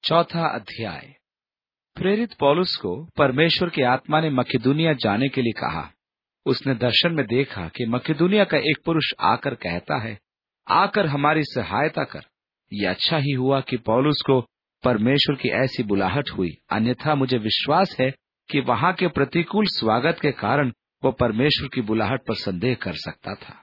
चौथा अध्याय। प्रेरित पौलुस को परमेश्वर की आत्मा ने मकिदुनिया जाने के लिए कहा। उसने दर्शन में देखा कि मकिदुनिया का एक पुरुष आकर कहता है, आकर हमारी सहायता कर। यह अच्छा ही हुआ कि पौलुस को परमेश्वर की ऐसी बुलाहट हुई, अन्यथा मुझे विश्वास है कि वहां के प्रतिकूल स्वागत के कारण वो परमेश्वर की बुलाहट पर संदेह कर सकता था।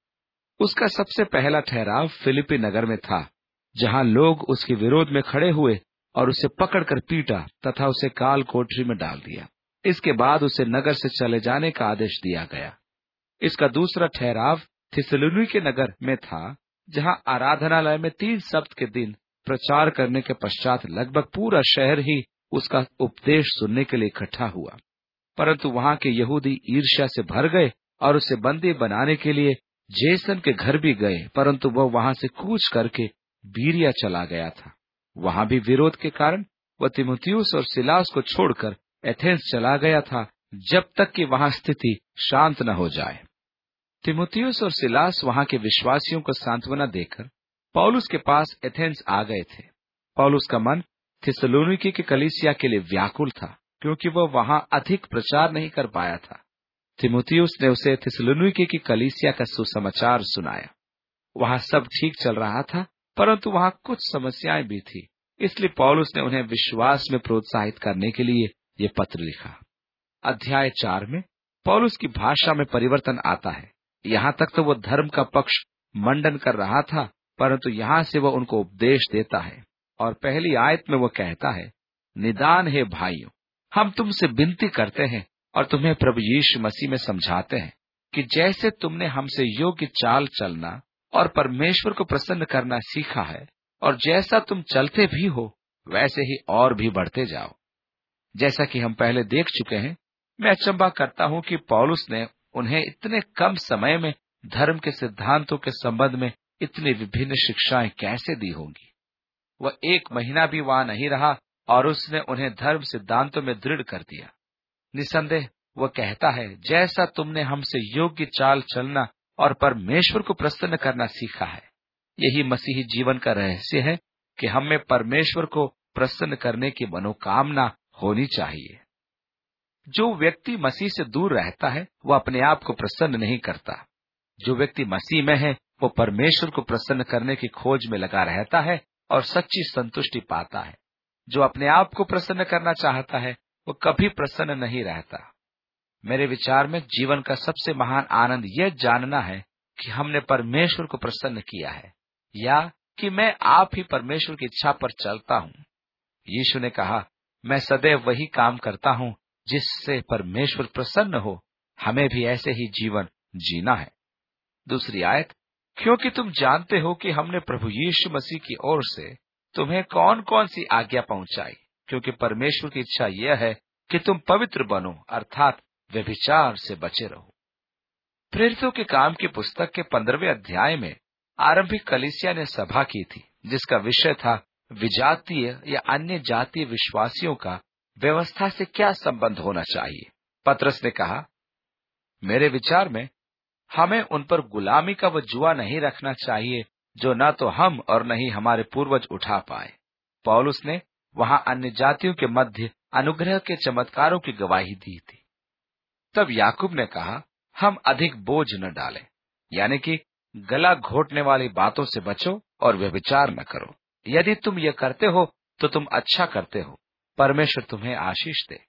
उसका सबसे पहला ठहराव फिलिपी नगर में था, जहां लोग उसके विरोध में खड़े हुए और उसे पकड़कर पीटा तथा उसे काल कोठरी में डाल दिया। इसके बाद उसे नगर से चले जाने का आदेश दिया गया। इसका दूसरा ठहराव थिस्सलुनीके नगर में था, जहां आराधनालय में 3 सप्ताह के दिन प्रचार करने के पश्चात लगभग पूरा शहर ही उसका उपदेश सुनने के लिए इकट्ठा हुआ। परंतु वहां के यहूदी ईर्ष्या से भर गए और उसे बंदी बनाने के लिए जेसन के घर भी गए, परंतु वह वहां से कूच करके बीरिया चला गया था। वहां भी विरोध के कारण वह तीमुथियुस और सिलास को छोड़कर एथेंस चला गया था, जब तक कि वहां स्थिति शांत न हो जाए। तीमुथियुस और सिलास वहां के विश्वासियों को सांत्वना देकर पौलुस के पास एथेंस आ गए थे। पौलुस का मन थिस्सलुनीके की कलीसिया के लिए व्याकुल था, क्योंकि वह वहां अधिक प्रचार नहीं कर पाया था। तीमुथियुस ने उसे थिस्सलुनीके की कलीसिया का सुसमाचार सुनाया। वहां सब ठीक चल रहा था, परंतु वहां कुछ समस्याएं भी थी। इसलिए पौलुस ने उन्हें विश्वास में प्रोत्साहित करने के लिए ये पत्र लिखा। अध्याय 4 में पौलुस की भाषा में परिवर्तन आता है। यहाँ तक तो वह धर्म का पक्ष मंडन कर रहा था, परंतु यहाँ से वह उनको उपदेश देता है और पहली आयत में वह कहता है, निदान है भाइयों, हम तुमसे विनती करते हैं और तुम्हें प्रभु यीशु मसीह में समझाते हैं कि जैसे तुमने हमसे योग्य चाल चलना और परमेश्वर को प्रसन्न करना सीखा है, और जैसा तुम चलते भी हो वैसे ही और भी बढ़ते जाओ। जैसा कि हम पहले देख चुके हैं, मैं अचंभा करता हूं कि पौलुस ने उन्हें इतने कम समय में धर्म के सिद्धांतों के संबंध में इतनी विभिन्न शिक्षाएं कैसे दी होंगी। वह 1 महीना भी वहां नहीं रहा और उसने उन्हें धर्म सिद्धांतों में दृढ़ कर दिया। निसंदेह वह कहता है, जैसा तुमने हमसे योग्य चाल चलना और परमेश्वर को प्रसन्न करना सीखा है। यही मसीही जीवन का रहस्य है कि हमें परमेश्वर को प्रसन्न करने की मनोकामना होनी चाहिए। जो व्यक्ति मसीह से दूर रहता है वह अपने आप को प्रसन्न नहीं करता। जो व्यक्ति मसीह में है वो परमेश्वर को प्रसन्न करने की खोज में लगा रहता है और सच्ची संतुष्टि पाता है। जो अपने आप को प्रसन्न करना चाहता है वो कभी प्रसन्न नहीं रहता। मेरे विचार में जीवन का सबसे महान आनंद यह जानना है कि हमने परमेश्वर को प्रसन्न किया है, या कि मैं आप ही परमेश्वर की इच्छा पर चलता हूँ। यीशु ने कहा, मैं सदैव वही काम करता हूँ जिससे परमेश्वर प्रसन्न हो। हमें भी ऐसे ही जीवन जीना है। दूसरी आयत, क्योंकि तुम जानते हो कि हमने प्रभु यीशु मसीह की ओर से तुम्हें कौन कौन सी आज्ञा पहुंचाई, क्योंकि परमेश्वर की इच्छा यह है कि तुम पवित्र बनो, अर्थात व्यभिचार से बचे रहो। प्रेरितों के काम की पुस्तक के 15वें अध्याय में आरंभिक कलीसिया ने सभा की थी, जिसका विषय था विजातीय या अन्य जातीय विश्वासियों का व्यवस्था से क्या संबंध होना चाहिए। पतरस ने कहा, मेरे विचार में हमें उन पर गुलामी का वह जुआ नहीं रखना चाहिए जो न तो हम और न ही हमारे पूर्वज उठा पाए। पौलुस ने वहां अन्य जातियों के मध्य अनुग्रह के चमत्कारों की गवाही दी थी। तब याकूब ने कहा, हम अधिक बोझ न डालें, यानी कि गला घोटने वाली बातों से बचो और व्यभिचार न करो। यदि तुम ये करते हो तो तुम अच्छा करते हो, परमेश्वर तुम्हें आशीष दे।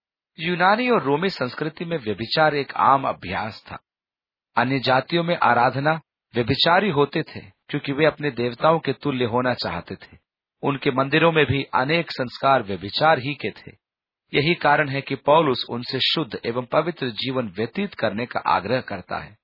यूनानी और रोमी संस्कृति में व्यभिचार एक आम अभ्यास था। अन्य जातियों में आराधना व्यभिचारी होते थे, क्योंकि वे अपने देवताओं के तुल्य होना चाहते थे। उनके मंदिरों में भी अनेक संस्कार व्यभिचार ही के थे। यही कारण है कि पौलुस उनसे शुद्ध एवं पवित्र जीवन व्यतीत करने का आग्रह करता है,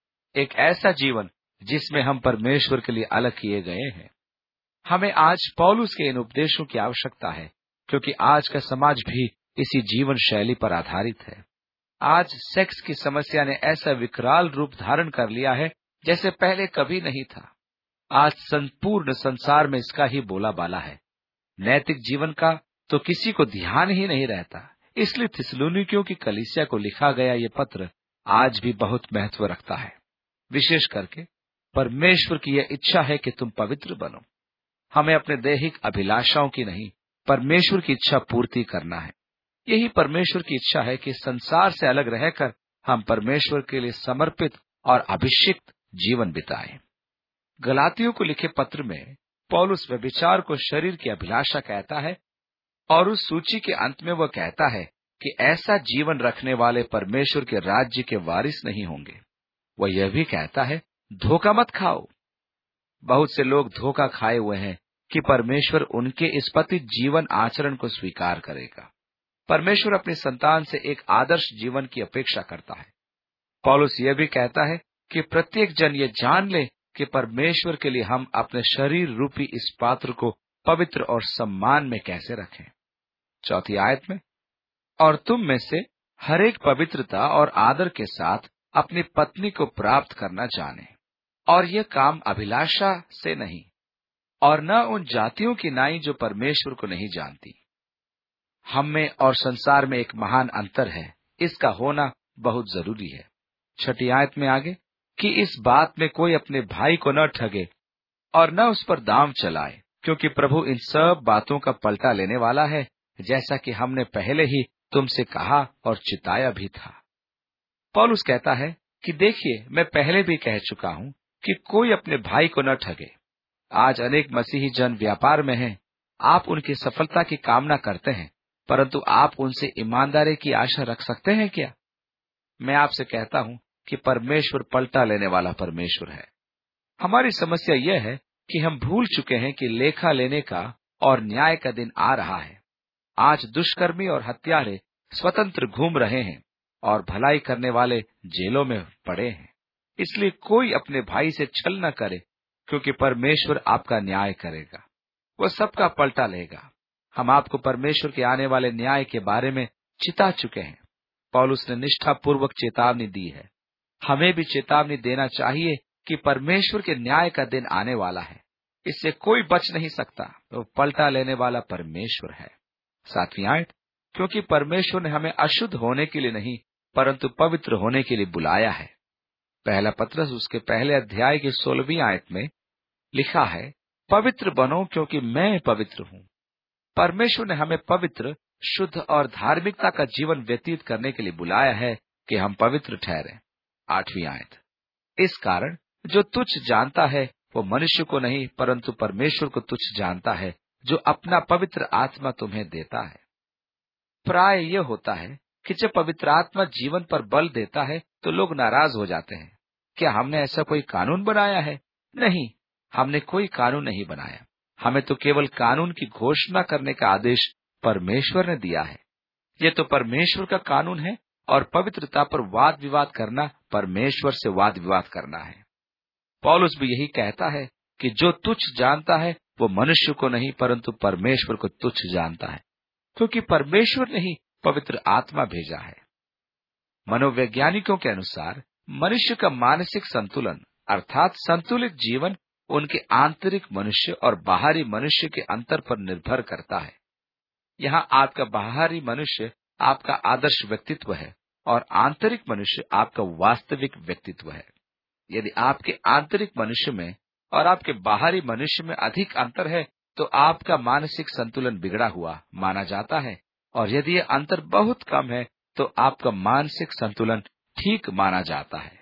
एक ऐसा जीवन जिसमें हम परमेश्वर के लिए अलग किए गए हैं। हमें आज पौलुस के इन उपदेशों की आवश्यकता है, क्योंकि आज का समाज भी इसी जीवन शैली पर आधारित है। आज सेक्स की समस्या ने ऐसा विकराल रूप धारण कर लिया है जैसे पहले कभी नहीं था। आज संपूर्ण संसार में इसका ही बोलाबाला है। नैतिक जीवन का तो किसी को ध्यान ही नहीं रहता। इसलिए थिस्सलुनीकियों की कलीसिया को लिखा गया ये पत्र आज भी बहुत महत्व रखता है। विशेष करके परमेश्वर की यह इच्छा है कि तुम पवित्र बनो। हमें अपने दैहिक अभिलाषाओं की नहीं, परमेश्वर की इच्छा पूर्ति करना है। यही परमेश्वर की इच्छा है कि संसार से अलग रहकर हम परमेश्वर के लिए समर्पित और अभिषिक्त जीवन बिताएं। गलातियों को लिखे पत्र में पौलुस व्यभिचार को शरीर की अभिलाषा कहता है और उस सूची के अंत में वह कहता है कि ऐसा जीवन रखने वाले परमेश्वर के राज्य के वारिस नहीं होंगे। वह यह भी कहता है, धोखा मत खाओ। बहुत से लोग धोखा खाए हुए हैं कि परमेश्वर उनके इस पतित जीवन आचरण को स्वीकार करेगा। परमेश्वर अपनी संतान से एक आदर्श जीवन की अपेक्षा करता है। पौलुस यह भी कहता है कि प्रत्येक जन ये जान ले कि परमेश्वर के लिए हम अपने शरीर रूपी इस पात्र को पवित्र और सम्मान में कैसे रखें। चौथी आयत में, और तुम में से हर एक पवित्रता और आदर के साथ अपनी पत्नी को प्राप्त करना जाने, और यह काम अभिलाषा से नहीं, और न उन जातियों की नाई जो परमेश्वर को नहीं जानती। हम में और संसार में एक महान अंतर है, इसका होना बहुत जरूरी है। छठी आयत में आगे कि इस बात में कोई अपने भाई को न ठगे और न उस पर दांव चलाए, क्योंकि प्रभु इन सब बातों का पलटा लेने वाला है, जैसा कि हमने पहले ही तुमसे कहा और चिताया भी था। पौलुस कहता है कि देखिए, मैं पहले भी कह चुका हूं कि कोई अपने भाई को न ठगे। आज अनेक मसीही जन व्यापार में हैं। आप उनकी सफलता की कामना करते हैं, परंतु आप उनसे ईमानदारी की आशा रख सकते हैं क्या? मैं आपसे कहता हूं कि परमेश्वर पलटा लेने वाला परमेश्वर है। हमारी समस्या यह है कि हम भूल चुके हैं कि लेखा लेने का और न्याय का दिन आ रहा है। आज दुष्कर्मी और हत्यारे स्वतंत्र घूम रहे हैं और भलाई करने वाले जेलों में पड़े हैं। इसलिए कोई अपने भाई से छल न करे, क्योंकि परमेश्वर आपका न्याय करेगा। वह सबका पलटा लेगा। हम आपको परमेश्वर के आने वाले न्याय के बारे में चिता चुके हैं। पौलुस ने निष्ठापूर्वक चेतावनी दी है। हमें भी चेतावनी देना चाहिए कि परमेश्वर के न्याय का दिन आने वाला है। इससे कोई बच नहीं सकता। वो पलटा लेने वाला परमेश्वर है। सातवीं आयत, क्योंकि परमेश्वर ने हमें अशुद्ध होने के लिए नहीं, परंतु पवित्र होने के लिए बुलाया है। पहला पत्रस उसके पहले अध्याय की 16वीं आयत में लिखा है, पवित्र बनो क्योंकि मैं पवित्र हूँ। परमेश्वर ने हमें पवित्र, शुद्ध और धार्मिकता का जीवन व्यतीत करने के लिए बुलाया है कि हम पवित्र ठहरें। 8वीं आयत, इस कारण जो तुच्छ जानता है वो मनुष्य को नहीं परंतु परमेश्वर को तुच्छ जानता है, जो अपना पवित्र आत्मा तुम्हें देता है। प्राय यह होता है कि जब पवित्र आत्मा जीवन पर बल देता है तो लोग नाराज हो जाते हैं। क्या हमने ऐसा कोई कानून बनाया है? नहीं, हमने कोई कानून नहीं बनाया। हमें तो केवल कानून की घोषणा करने का आदेश परमेश्वर ने दिया है। ये तो परमेश्वर का कानून है और पवित्रता पर वाद विवाद करना परमेश्वर से वाद विवाद करना है। पौलुस भी यही कहता है कि जो तुच्छ जानता है वो मनुष्य को नहीं परंतु परमेश्वर को तुच्छ जानता है, क्योंकि परमेश्वर ने ही पवित्र आत्मा भेजा है। मनोवैज्ञानिकों के अनुसार मनुष्य का मानसिक संतुलन अर्थात संतुलित जीवन उनके आंतरिक मनुष्य और बाहरी मनुष्य के अंतर पर निर्भर करता है। यहाँ आपका बाहरी मनुष्य आपका आदर्श व्यक्तित्व है और आंतरिक मनुष्य आपका वास्तविक व्यक्तित्व है। यदि आपके आंतरिक मनुष्य में और आपके बाहरी मनुष्य में अधिक अंतर है तो आपका मानसिक संतुलन बिगड़ा हुआ माना जाता है, और यदि यह अंतर बहुत कम है तो आपका मानसिक संतुलन ठीक माना जाता है।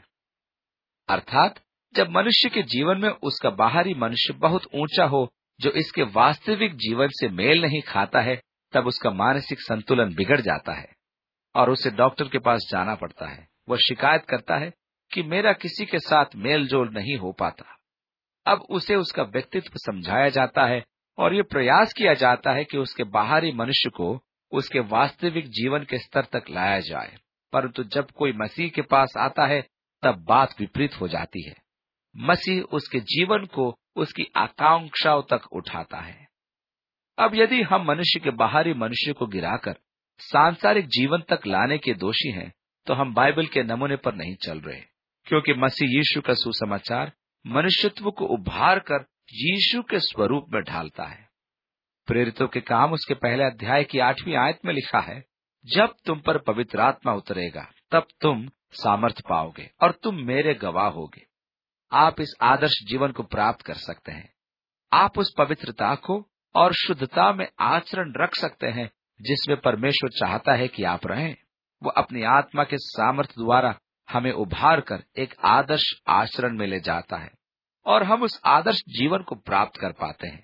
अर्थात जब मनुष्य के जीवन में उसका बाहरी मनुष्य बहुत ऊंचा हो जो इसके वास्तविक जीवन से मेल नहीं खाता है, तब उसका मानसिक संतुलन बिगड़ जाता है और उसे डॉक्टर के पास जाना पड़ता है। वह शिकायत करता है कि मेरा किसी के साथ मेल जोल नहीं हो पाता। अब उसे उसका व्यक्तित्व समझाया जाता है और ये प्रयास किया जाता है कि उसके बाहरी मनुष्य को उसके वास्तविक जीवन के स्तर तक लाया जाए, परंतु जब कोई मसीह के पास आता है तब बात विपरीत हो जाती है। मसीह उसके जीवन को उसकी आकांक्षाओं तक उठाता है। अब यदि हम मनुष्य के बाहरी मनुष्य को गिराकर सांसारिक जीवन तक लाने के दोषी हैं, तो हम बाइबल के नमूने पर नहीं चल रहे, क्योंकि मसीह यीशु का सुसमाचार मनुष्यत्व को उभार कर यीशु के स्वरूप में ढालता है। प्रेरितों के काम उसके पहले अध्याय की 8वीं आयत में लिखा है, जब तुम पर पवित्र आत्मा उतरेगा तब तुम सामर्थ पाओगे और तुम मेरे गवाह होगे। आप इस आदर्श जीवन को प्राप्त कर सकते हैं। आप उस पवित्रता को और शुद्धता में आचरण रख सकते हैं जिसमें परमेश्वर चाहता है कि आप रहें। वो अपनी आत्मा के सामर्थ्य द्वारा हमें उभार कर एक आदर्श आचरण में ले जाता है और हम उस आदर्श जीवन को प्राप्त कर पाते हैं।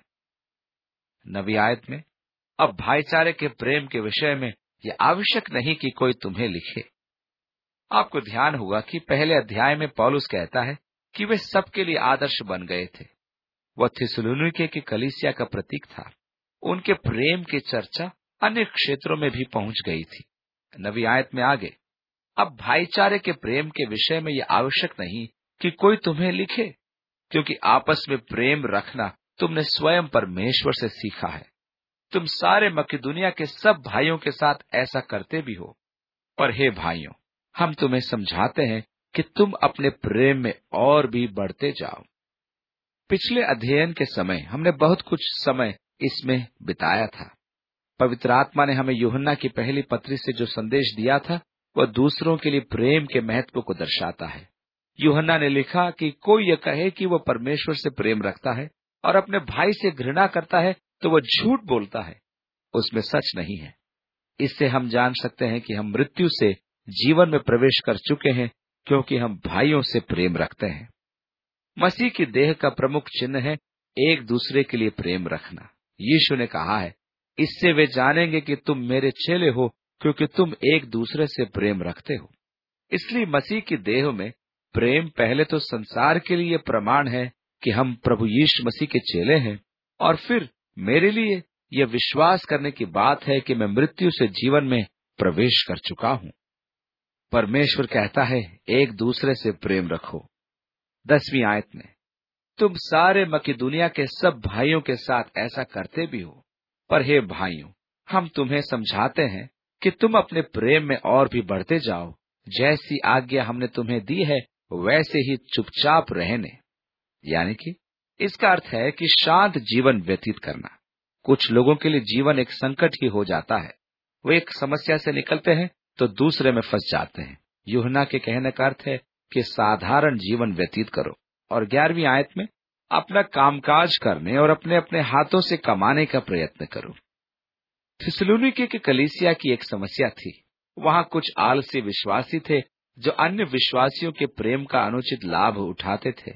9वीं आयत में, अब भाईचारे के प्रेम के विषय में यह आवश्यक नहीं कि कोई तुम्हें लिखे। आपको ध्यान होगा कि पहले अध्याय में पौलुस कहता है कि वे सबके लिए आदर्श बन गए थे। वह थिस्सलुनीके की कलीसिया का प्रतीक था। उनके प्रेम की चर्चा अन्य क्षेत्रों में भी पहुंच गई थी। 9वीं आयत में आगे, अब भाईचारे के प्रेम के विषय में यह आवश्यक नहीं कि कोई तुम्हें लिखे, क्योंकि आपस में प्रेम रखना तुमने स्वयं परमेश्वर से सीखा है। तुम सारे मकिदुनिया के सब भाइयों के साथ ऐसा करते भी हो। पर हे भाइयों, हम तुम्हें समझाते हैं कि तुम अपने प्रेम में और भी बढ़ते जाओ। पिछले अध्ययन के समय हमने बहुत कुछ समय इसमें बिताया था। पवित्र आत्मा ने हमें यूहन्ना की पहली पत्री से जो संदेश दिया था वह दूसरों के लिए प्रेम के महत्व को दर्शाता है। यूहन्ना ने लिखा कि कोई यह कहे कि वह परमेश्वर से प्रेम रखता है और अपने भाई से घृणा करता है तो वह झूठ बोलता है, उसमें सच नहीं है। इससे हम जान सकते हैं कि हम मृत्यु से जीवन में प्रवेश कर चुके हैं, क्योंकि हम भाइयों से प्रेम रखते हैं। मसीह की देह का प्रमुख चिन्ह है एक दूसरे के लिए प्रेम रखना। यीशु ने कहा है, इससे वे जानेंगे कि तुम मेरे चेले हो, क्योंकि तुम एक दूसरे से प्रेम रखते हो। इसलिए मसीह की देह में प्रेम पहले तो संसार के लिए प्रमाण है कि हम प्रभु यीशु मसीह के चेले हैं, और फिर मेरे लिए यह विश्वास करने की बात है कि मैं मृत्यु से जीवन में प्रवेश कर चुका हूं। परमेश्वर कहता है, एक दूसरे से प्रेम रखो। 10वीं आयत में, तुम सारे मकिदुनिया के सब भाइयों के साथ ऐसा करते भी हो। पर हे भाइयों, हम तुम्हें समझाते हैं कि तुम अपने प्रेम में और भी बढ़ते जाओ। जैसी आज्ञा हमने तुम्हें दी है वैसे ही चुपचाप रहने। यानी कि इसका अर्थ है कि शांत जीवन व्यतीत करना। कुछ लोगों के लिए जीवन एक संकट ही हो जाता है। वे एक समस्या से निकलते हैं तो दूसरे में फंस जाते हैं। यूहन्ना के कहने का अर्थ है कि साधारण जीवन व्यतीत करो। और 11वीं आयत में, अपना कामकाज करने और अपने अपने हाथों से कमाने का प्रयत्न करो। थिस्सलुनीके की कलीसिया की एक समस्या थी। वहां कुछ आलसी विश्वासी थे जो अन्य विश्वासियों के प्रेम का अनुचित लाभ उठाते थे।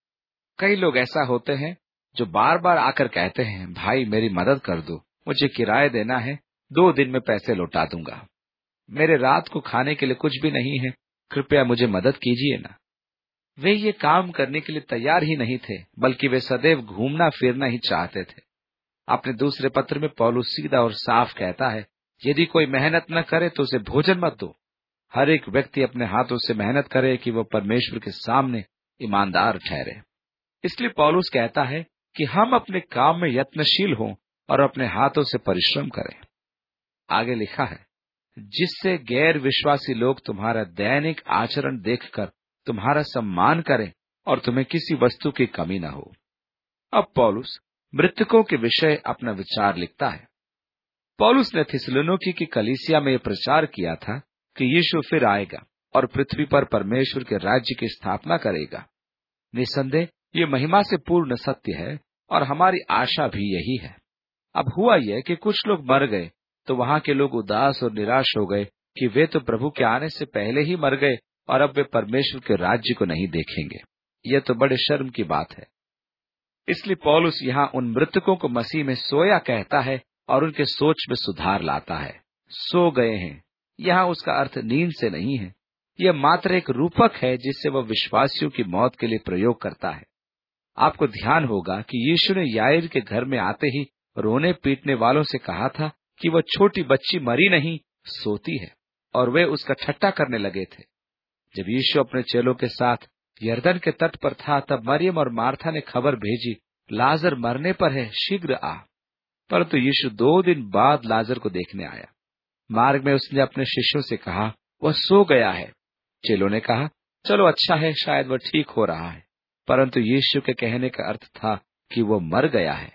कई लोग ऐसा होते हैं जो बार बार आकर कहते हैं, भाई मेरी मदद कर दो, मुझे किराया देना है, 2 दिन में पैसे लौटा दूंगा। मेरे रात को खाने के लिए कुछ भी नहीं है, कृपया मुझे मदद कीजिए ना। वे ये काम करने के लिए तैयार ही नहीं थे, बल्कि वे सदैव घूमना फिरना ही चाहते थे। अपने दूसरे पत्र में पौलुस सीधा और साफ कहता है, यदि कोई मेहनत न करे तो उसे भोजन मत दो। हर एक व्यक्ति अपने हाथों से मेहनत करे कि वह परमेश्वर के सामने ईमानदार ठहरे। इसलिए पौलुस कहता है कि हम अपने काम में यत्नशील हों और अपने हाथों से परिश्रम करें। आगे लिखा है, जिससे गैर विश्वासी लोग तुम्हारा दैनिक आचरण देखकर तुम्हारा सम्मान करें और तुम्हें किसी वस्तु की कमी न हो। अब पौलुस मृतकों के विषय अपना विचार लिखता है। पौलुस ने थिस्सलुनीके की कलीसिया में यह प्रचार किया था कि यीशु फिर आएगा और पृथ्वी पर परमेश्वर के राज्य की स्थापना करेगा। निसंदेह ये महिमा से पूर्ण सत्य है और हमारी आशा भी यही है। अब हुआ यह कि कुछ लोग मर गए तो वहां के लोग उदास और निराश हो गए कि वे तो प्रभु के आने से पहले ही मर गए और अब वे परमेश्वर के राज्य को नहीं देखेंगे। यह तो बड़े शर्म की बात है। इसलिए पौलुस यहाँ उन मृतकों को मसीह में सोया कहता है और उनके सोच में सुधार लाता है। सो गए हैं, यहाँ उसका अर्थ नींद से नहीं है। यह मात्र एक रूपक है जिससे वह विश्वासियों की मौत के लिए प्रयोग करता है। आपको ध्यान होगा कि यीशु ने याईर के घर में आते ही रोने पीटने वालों से कहा था कि वह छोटी बच्ची मरी नहीं, सोती है, और वे उसका ठट्ठा करने लगे थे। जब यीशु अपने चेलों के साथ यरदन के तट पर था तब मरियम और मार्था ने खबर भेजी, लाजर मरने पर है, शीघ्र आ। परंतु यीशु 2 दिन बाद लाजर को देखने आया। मार्ग में उसने अपने शिष्यों से कहा, वह सो गया है। चेलों ने कहा, चलो अच्छा है, शायद वह ठीक हो रहा है। परंतु यीशु के कहने का अर्थ था कि वो मर गया है।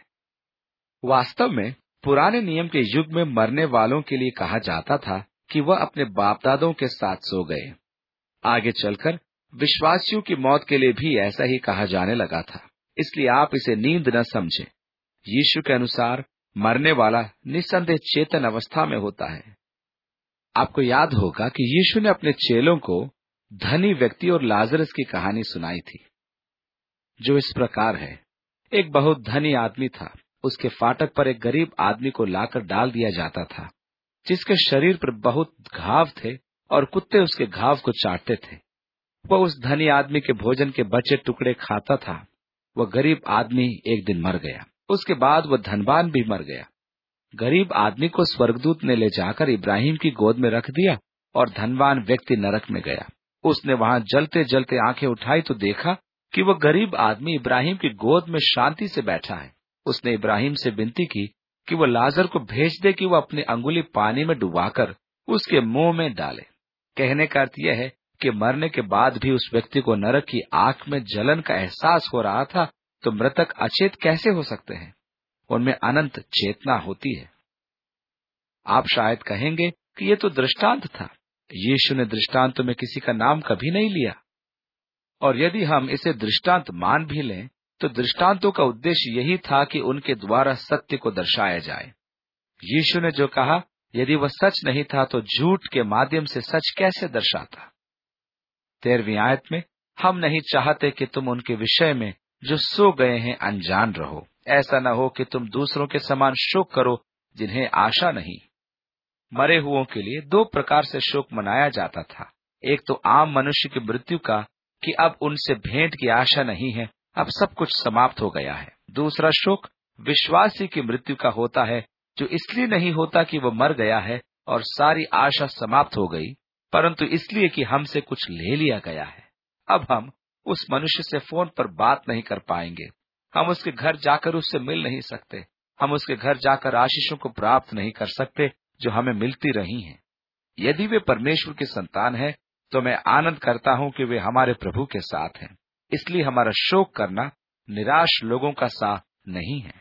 वास्तव में पुराने नियम के युग में मरने वालों के लिए कहा जाता था कि वह अपने बाप दादों के साथ सो गए। आगे चलकर विश्वासियों की मौत के लिए भी ऐसा ही कहा जाने लगा था। इसलिए आप इसे नींद न समझें। यीशु के अनुसार मरने वाला निस्संदेह चेतन अवस्था में होता है। आपको याद होगा कि यीशु ने अपने चेलों को धनी व्यक्ति और लाजरस की कहानी सुनाई थी, जो इस प्रकार है। एक बहुत धनी आदमी था। उसके फाटक पर एक गरीब आदमी को लाकर डाल दिया जाता था, जिसके शरीर पर बहुत घाव थे और कुत्ते उसके घाव को चाटते थे। वह उस धनी आदमी के भोजन के बचे टुकड़े खाता था। वह गरीब आदमी एक दिन मर गया। उसके बाद वह धनवान भी मर गया। गरीब आदमी को स्वर्गदूत ने ले जाकर इब्राहिम की गोद में रख दिया और धनवान व्यक्ति नरक में गया। उसने वहां जलते जलते आंखें उठाई तो देखा कि वह गरीब आदमी इब्राहिम की गोद में शांति से बैठा है। उसने इब्राहिम से विनती की कि वह लाजर को भेज दे कि वह अपनी अंगुली पानी में डुबाकर उसके मुंह में डाले। कहने का अर्थ यह है कि मरने के बाद भी उस व्यक्ति को नरक की आग में जलन का एहसास हो रहा था, तो मृतक अचेत कैसे हो सकते हैं? उनमें अनंत चेतना होती है। आप शायद कहेंगे कि यह तो दृष्टांत था। यीशु ने दृष्टांतों में किसी का नाम कभी नहीं लिया, और यदि हम इसे दृष्टांत मान भी लें तो दृष्टांतों का उद्देश्य यही था कि उनके द्वारा सत्य को दर्शाया जाए। यीशु ने जो कहा, यदि वह सच नहीं था तो झूठ के माध्यम से सच कैसे दर्शाता? 13वीं आयत में, हम नहीं चाहते कि तुम उनके विषय में जो सो गए हैं अनजान रहो। ऐसा न हो कि तुम दूसरों के समान शोक करो जिन्हें आशा नहीं। मरे हुओं के लिए 2 प्रकार से शोक मनाया जाता था। एक तो आम मनुष्य की मृत्यु का, कि अब उनसे भेंट की आशा नहीं है, अब सब कुछ समाप्त हो गया है। दूसरा शोक विश्वासी की मृत्यु का होता है, जो इसलिए नहीं होता कि वह मर गया है और सारी आशा समाप्त हो गई, परंतु इसलिए कि हमसे कुछ ले लिया गया है। अब हम उस मनुष्य से फोन पर बात नहीं कर पाएंगे। हम उसके घर जाकर उससे मिल नहीं सकते। हम उसके घर जाकर आशीषों को प्राप्त नहीं कर सकते जो हमें मिलती रही हैं। यदि वे परमेश्वर की संतान है तो मैं आनंद करता हूं कि वे हमारे प्रभु के साथ हैं। इसलिए हमारा शोक करना निराश लोगों का सा नहीं है।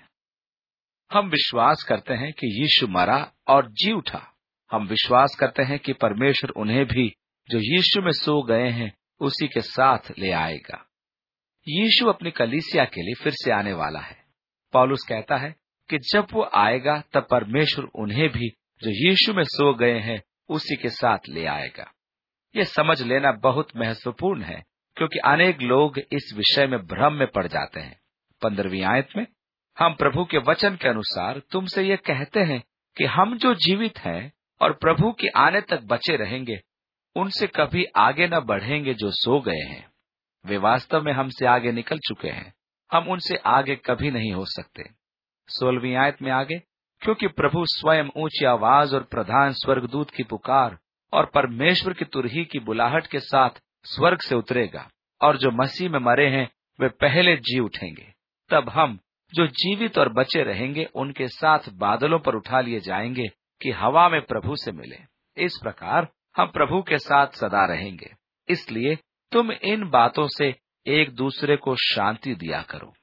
हम विश्वास करते हैं कि यीशु मरा और जी उठा। हम विश्वास करते हैं कि परमेश्वर उन्हें भी जो यीशु में सो गए हैं उसी के साथ ले आएगा। यीशु अपनी कलीसिया के लिए फिर से आने वाला है। पौलुस कहता है कि जब वो आएगा तब परमेश्वर उन्हें भी जो यीशु में सो गए हैं उसी के साथ ले आएगा। ये समझ लेना बहुत महत्वपूर्ण है, क्योंकि अनेक लोग इस विषय में भ्रम में पड़ जाते हैं। 15वीं आयत में, हम प्रभु के वचन के अनुसार तुमसे ये कहते हैं कि हम जो जीवित हैं और प्रभु के आने तक बचे रहेंगे, उनसे कभी आगे न बढ़ेंगे जो सो गए हैं। वे वास्तव में हमसे आगे निकल चुके हैं। हम उनसे आगे कभी नहीं हो सकते। 16वीं आयत में आगे, क्योंकि प्रभु स्वयं ऊंची आवाज और प्रधान स्वर्गदूत की पुकार और परमेश्वर की तुरही की बुलाहट के साथ स्वर्ग से उतरेगा, और जो मसीह में मरे हैं वे पहले जी उठेंगे। तब हम जो जीवित और बचे रहेंगे उनके साथ बादलों पर उठा लिए जाएंगे कि हवा में प्रभु से मिले। इस प्रकार हम प्रभु के साथ सदा रहेंगे। इसलिए तुम इन बातों से एक दूसरे को शांति दिया करो।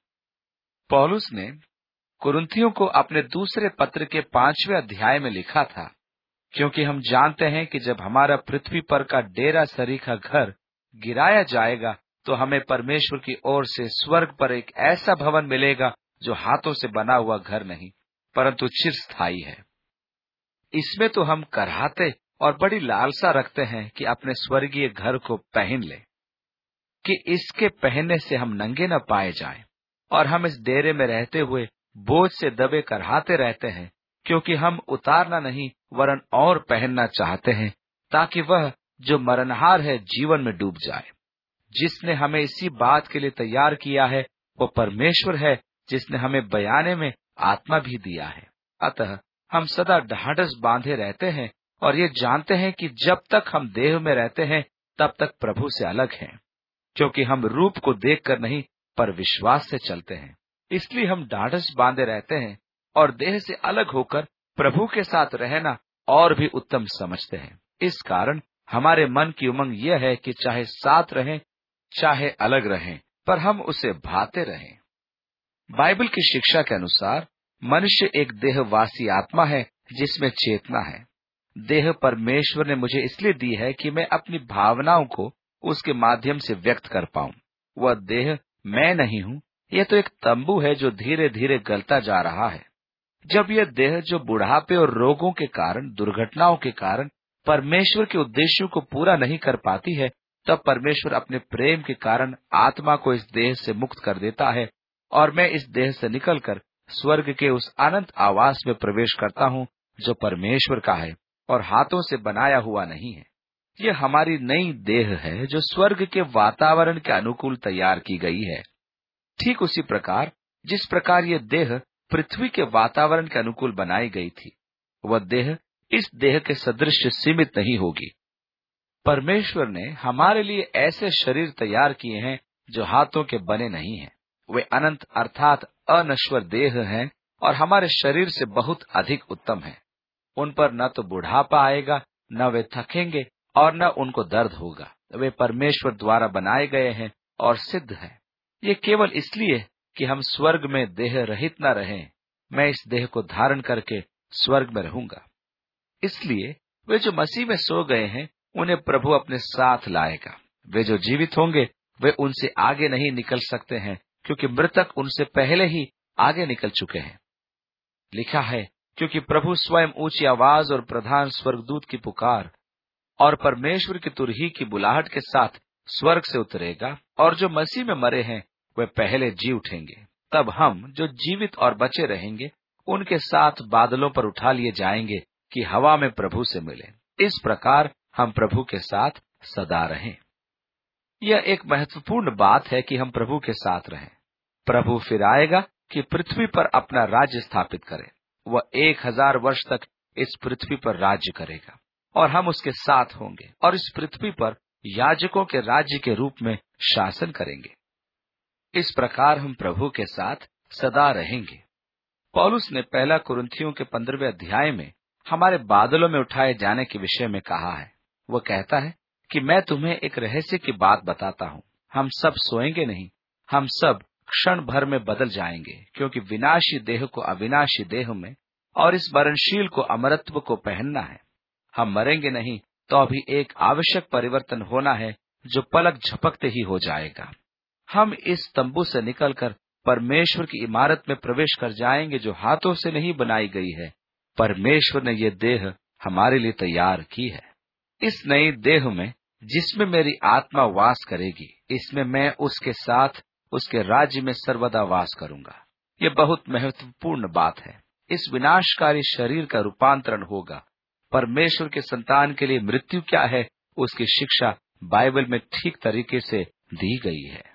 पौलुस ने कुरिन्थियों को अपने दूसरे पत्र के 5वें अध्याय में लिखा था, क्योंकि हम जानते हैं कि जब हमारा पृथ्वी पर का डेरा सरीखा घर गिराया जाएगा तो हमें परमेश्वर की ओर से स्वर्ग पर एक ऐसा भवन मिलेगा जो हाथों से बना हुआ घर नहीं, परंतु चिरस्थायी है। इसमें तो हम कराहते और बड़ी लालसा रखते हैं कि अपने स्वर्गीय घर को पहन ले, कि इसके पहनने से हम नंगे न पाए जाएं। और हम इस डेरे में रहते हुए बोझ से दबे कराहते रहते हैं, क्योंकि हम उतारना नहीं वरन और पहनना चाहते हैं, ताकि वह जो मरनहार है जीवन में डूब जाए। जिसने हमें इसी बात के लिए तैयार किया है वो परमेश्वर है, जिसने हमें बयाने में आत्मा भी दिया है। अतः हम सदा ढाढ़स बांधे रहते हैं और ये जानते हैं कि जब तक हम देह में रहते हैं तब तक प्रभु से अलग हैं, क्योंकि हम रूप को देखकर नहीं पर विश्वास से चलते हैं। इसलिए हम ढाढ़स बांधे रहते हैं और देह से अलग होकर प्रभु के साथ रहना और भी उत्तम समझते हैं। इस कारण हमारे मन की उमंग यह है कि चाहे साथ रहें चाहे अलग रहें, पर हम उसे भाते रहें। बाइबल की शिक्षा के अनुसार मनुष्य एक देहवासी आत्मा है जिसमें चेतना है। देह परमेश्वर ने मुझे इसलिए दी है कि मैं अपनी भावनाओं को उसके माध्यम से व्यक्त कर पाऊं। वह देह मैं नहीं हूं, यह तो एक तंबू है जो धीरे धीरे गलता जा रहा है। जब यह देह जो बुढ़ापे और रोगों के कारण, दुर्घटनाओं के कारण परमेश्वर के उद्देश्यों को पूरा नहीं कर पाती है, तब परमेश्वर अपने प्रेम के कारण आत्मा को इस देह से मुक्त कर देता है और मैं इस देह से निकलकर स्वर्ग के उस अनंत आवास में प्रवेश करता हूँ जो परमेश्वर का है और हाथों से बनाया हुआ नहीं है। यह हमारी नई देह है जो स्वर्ग के वातावरण के अनुकूल तैयार की गई है। ठीक उसी प्रकार जिस प्रकार यह देह पृथ्वी के वातावरण के अनुकूल बनाई गई थी, वह देह इस देह के सदृश सीमित नहीं होगी। परमेश्वर ने हमारे लिए ऐसे शरीर तैयार किए हैं जो हाथों के बने नहीं हैं। वे अनंत अर्थात अनश्वर देह हैं और हमारे शरीर से बहुत अधिक उत्तम हैं। उन पर न तो बुढ़ापा आएगा, न वे थकेंगे और न उनको दर्द होगा। वे परमेश्वर द्वारा बनाए गए हैं और सिद्ध हैं। ये केवल इसलिए कि हम स्वर्ग में देह रहित न रहें। मैं इस देह को धारण करके स्वर्ग में रहूंगा। इसलिए वे जो मसीह में सो गए हैं, उन्हें प्रभु अपने साथ लाएगा। वे जो जीवित होंगे, वे उनसे आगे नहीं निकल सकते हैं, क्योंकि मृतक उनसे पहले ही आगे निकल चुके हैं। लिखा है, क्योंकि प्रभु स्वयं ऊंची आवाज और प्रधान स्वर्गदूत की पुकार और परमेश्वर की तुरही की बुलाहट के साथ स्वर्ग से उतरेगा, और जो मसीह में मरे हैं वे पहले जी उठेंगे। तब हम जो जीवित और बचे रहेंगे, उनके साथ बादलों पर उठा लिए जाएंगे कि हवा में प्रभु से मिले। इस प्रकार हम प्रभु के साथ सदा रहें। यह एक महत्वपूर्ण बात है कि हम प्रभु के साथ रहें। प्रभु फिर आएगा कि पृथ्वी पर अपना राज्य स्थापित करे। वह 1000 वर्ष तक इस पृथ्वी पर राज्य करेगा और हम उसके साथ होंगे और इस पृथ्वी पर याजकों के राज्य के रूप में शासन करेंगे। इस प्रकार हम प्रभु के साथ सदा रहेंगे। पौलुस ने पहला कुरिन्थियों के 15वें अध्याय में हमारे बादलों में उठाए जाने के विषय में कहा है। वह कहता है कि मैं तुम्हें एक रहस्य की बात बताता हूँ। हम सब सोएंगे नहीं, हम सब क्षण भर में बदल जाएंगे, क्योंकि विनाशी देह को अविनाशी देह में और इस मरणशील को अमरत्व को पहनना है। हम मरेंगे नहीं, तो अभी एक आवश्यक परिवर्तन होना है जो पलक झपकते ही हो जाएगा। हम इस तंबू से निकलकर परमेश्वर की इमारत में प्रवेश कर जाएंगे जो हाथों से नहीं बनाई गई है। परमेश्वर ने ये देह हमारे लिए तैयार की है। इस नई देह में जिसमें मेरी आत्मा वास करेगी, इसमें मैं उसके साथ उसके राज्य में सर्वदा वास करूंगा। ये बहुत महत्वपूर्ण बात है। इस विनाशकारी शरीर का रूपांतरण होगा। परमेश्वर के संतान के लिए मृत्यु क्या है, उसकी शिक्षा बाइबल में ठीक तरीके से दी गई है।